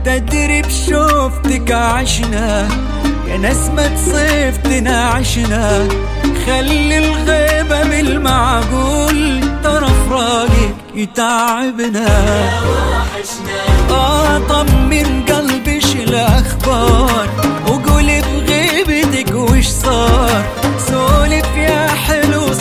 تدري بشوفتك عشنا يا نسمة صيف تناعشنا. خلي الغيبة بالمعقول ترى فراقك يتعبنا. طمن قلبي شو الأخبار وقولي بغيبتك وش صار. سولف يا حلو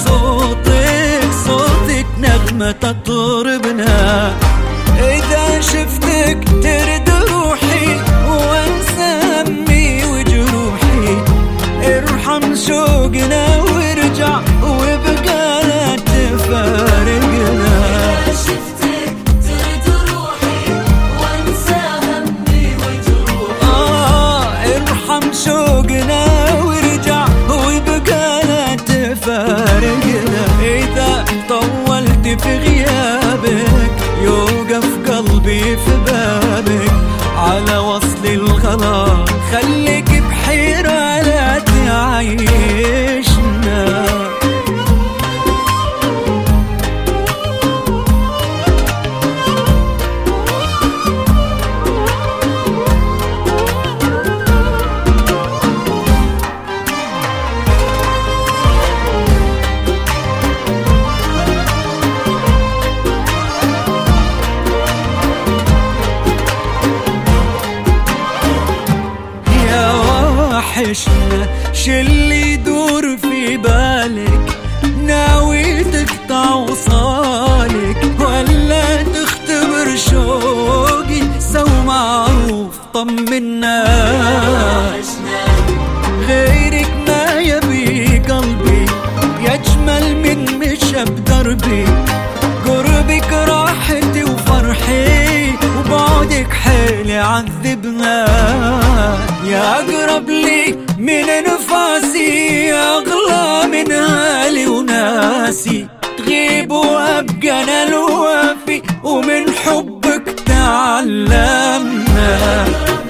صوتك نغمة تطربنا. إذا شفتك ترد روحي وانسى همي وجروحي. ارحم شوقنا وارجع وابقى لا تفارقنا. إذا شفتك ترد روحي وانسى همي وجروحي. ارحم شوقنا وارجع وابقى لا تفارقنا. إذا طولت في غيابك يوقف قلبي في بابك على وصل الغلا. خليك بحيرة لا تعيشنا. شلي يدور في بالك ناوي تقطع وصالك ولا تختبر شوقي. سو معروف طمنا غيرك ما يبي قلبي يجمل من مشى بدربي. قربك راحتي وفرحي وبعدك حيل يعذبنا. يا أقرب لي من نفاسي يا أغلى من هالي وناسي. تغيب وأبقى أنا الوافي ومن حبك تعلمنا.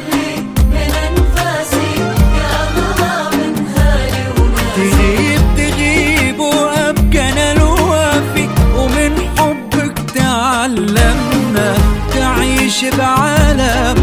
تغيب وأبقى أنا الوافي ومن حبك تعلمنا. تعيش بعالم